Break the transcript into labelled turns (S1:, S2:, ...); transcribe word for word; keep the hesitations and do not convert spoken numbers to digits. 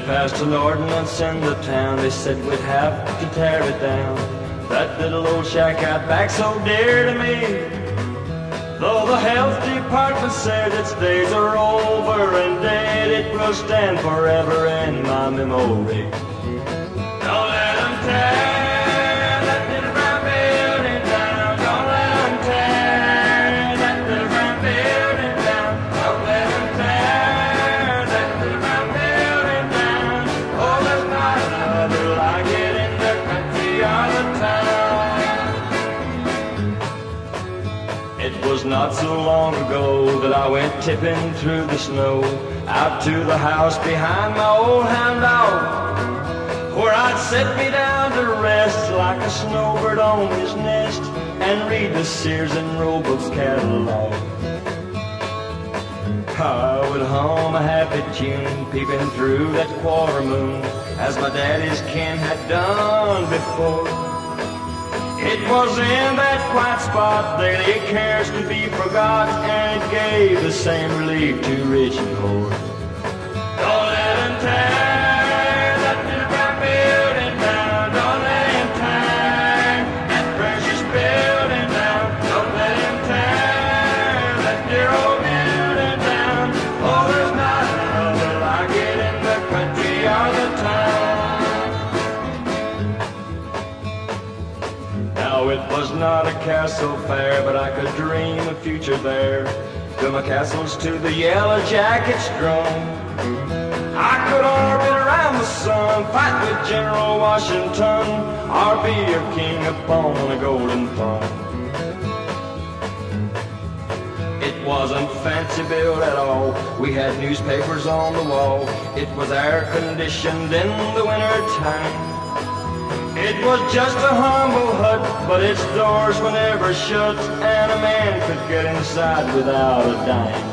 S1: passed an ordinance in the town. They said we'd have to tear it down. That little old shack out back so dear to me. Though the health department said its days are over and dead, it will stand forever in my memory. Don't let them tear that little brown building down. Don't let them tear that little brown building down. Don't let them tear that little brown building down. Oh, there's not another like it in the country or the town. It was not so long ago that I went tipping through the snow out to the house behind my old hound dog, where I'd sit me down to rest like a snowbird on his nest and read the Sears and Roebuck's catalog. I would hum a happy tune peeping through that quarter moon, as my daddy's kin had done before. It was in that quiet spot daily cares could be forgot, and it gave the same relief to rich and poor. Don't let them tear that little brown building down. Don't let them tear that precious building down. Don't let them tear that dear old building down. Oh, there's not another like it in the country or the town. Now it was not a castle fair, but I could dream a future there. Fill my castles to the yellow jacket's drum. I could orbit around the sun, fight with General Washington, or be a king upon a golden throne. It wasn't fancy built at all. We had newspapers on the wall. It was air conditioned in the winter time. It was just a humble hut, but its doors were never shut, and a man could get inside without a dime.